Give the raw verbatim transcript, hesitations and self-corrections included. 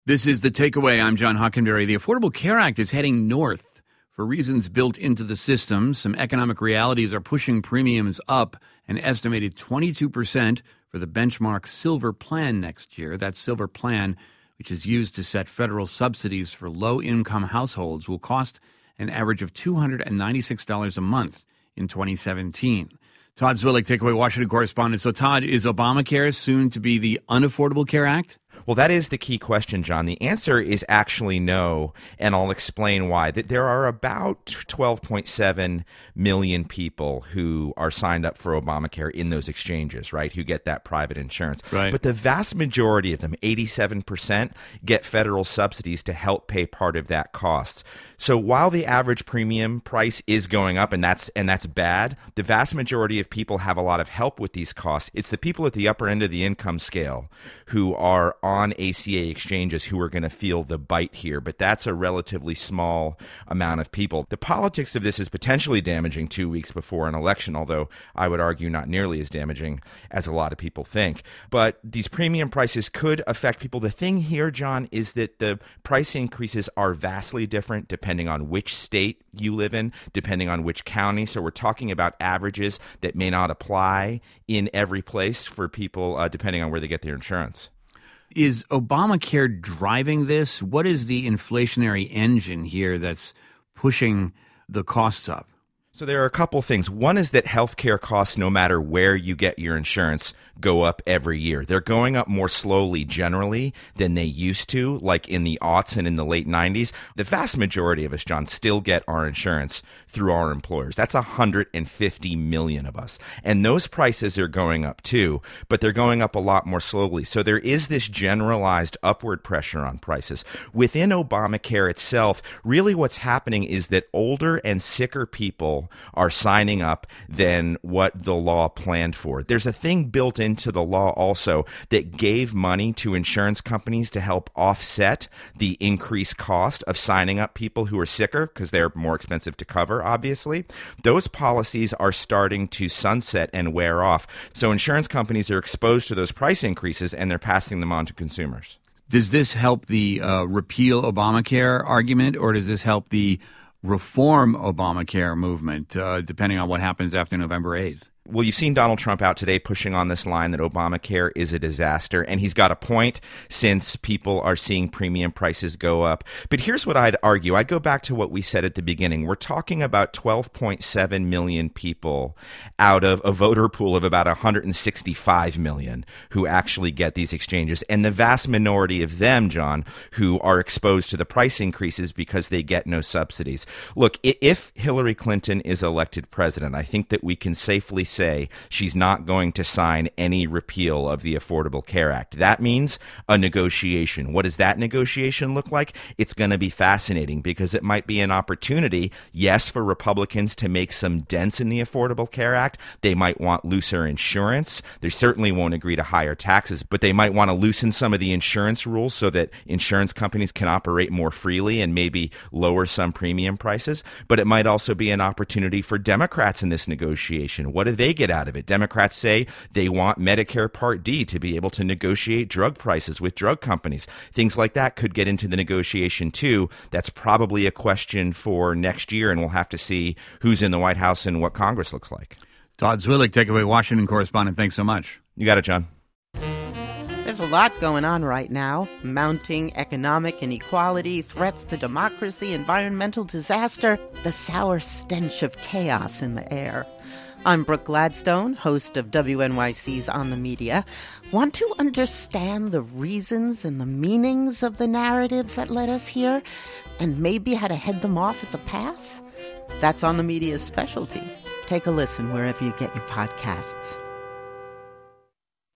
This is The Takeaway. I'm John Hockenberry. The Affordable Care Act is heading north for reasons built into the system. Some economic realities are pushing premiums up an estimated twenty-two percent for the benchmark Silver Plan next year. That Silver Plan, which is used to set federal subsidies for low-income households, will cost an average of two hundred ninety-six dollars a month in twenty seventeen. Todd Zwillich, Takeaway Washington correspondent. So, Todd, is Obamacare soon to be the Unaffordable Care Act? Well, that is the key question, John. The answer is actually no, and I'll explain why. That there are about twelve point seven million people who are signed up for Obamacare in those exchanges, right, who get that private insurance. Right. But the vast majority of them, eighty-seven percent, get federal subsidies to help pay part of that cost. So while the average premium price is going up, and that's and that's bad, the vast majority of people have a lot of help with these costs. It's the people at the upper end of the income scale who are on A C A exchanges who are going to feel the bite here, but that's a relatively small amount of people. The politics of this is potentially damaging two weeks before an election, although I would argue not nearly as damaging as a lot of people think. But these premium prices could affect people. The thing here, John, is that the price increases are vastly different depending depending on which state you live in, depending on which county. So we're talking about averages that may not apply in every place for people, uh, depending on where they get their insurance. Is Obamacare driving this? What is the inflationary engine here that's pushing the costs up? So there are a couple things. One is that healthcare costs, no matter where you get your insurance, go up every year. They're going up more slowly generally than they used to, like in the aughts and in the late nineties. The vast majority of us, John, still get our insurance through our employers. That's one hundred fifty million of us. And those prices are going up too, but they're going up a lot more slowly. So there is this generalized upward pressure on prices. Within Obamacare itself, really what's happening is that older and sicker people are signing up than what the law planned for. There's a thing built into the law also that gave money to insurance companies to help offset the increased cost of signing up people who are sicker because they're more expensive to cover, obviously. Those policies are starting to sunset and wear off. So insurance companies are exposed to those price increases and they're passing them on to consumers. Does this help the uh, repeal Obamacare argument, or does this help the reform Obamacare movement, uh, depending on what happens after November eighth? Well, you've seen Donald Trump out today pushing on this line that Obamacare is a disaster, and he's got a point since people are seeing premium prices go up. But here's what I'd argue. I'd go back to what we said at the beginning. We're talking about twelve point seven million people out of a voter pool of about one hundred sixty-five million who actually get these exchanges, and the vast minority of them, John, who are exposed to the price increases because they get no subsidies. Look, if Hillary Clinton is elected president, I think that we can safely say she's not going to sign any repeal of the Affordable Care Act. That means a negotiation. What does that negotiation look like? It's going to be fascinating because it might be an opportunity, yes, for Republicans to make some dents in the Affordable Care Act. They might want looser insurance. They certainly won't agree to higher taxes, but they might want to loosen some of the insurance rules so that insurance companies can operate more freely and maybe lower some premium prices. But it might also be an opportunity for Democrats in this negotiation. What do they get out of it? Democrats say they want Medicare Part D to be able to negotiate drug prices with drug companies. Things like that could get into the negotiation too. That's probably a question for next year, and we'll have to see who's in the White House and what Congress looks like. Todd Zwillich, Takeaway Washington correspondent. Thanks so much. You got it, John. There's a lot going on right now. Mounting economic inequality, threats to democracy, environmental disaster, the sour stench of chaos in the air. I'm Brooke Gladstone, host of W N Y C's On the Media. Want to understand the reasons and the meanings of the narratives that led us here, and maybe how to head them off at the pass? That's On the Media's specialty. Take a listen wherever you get your podcasts.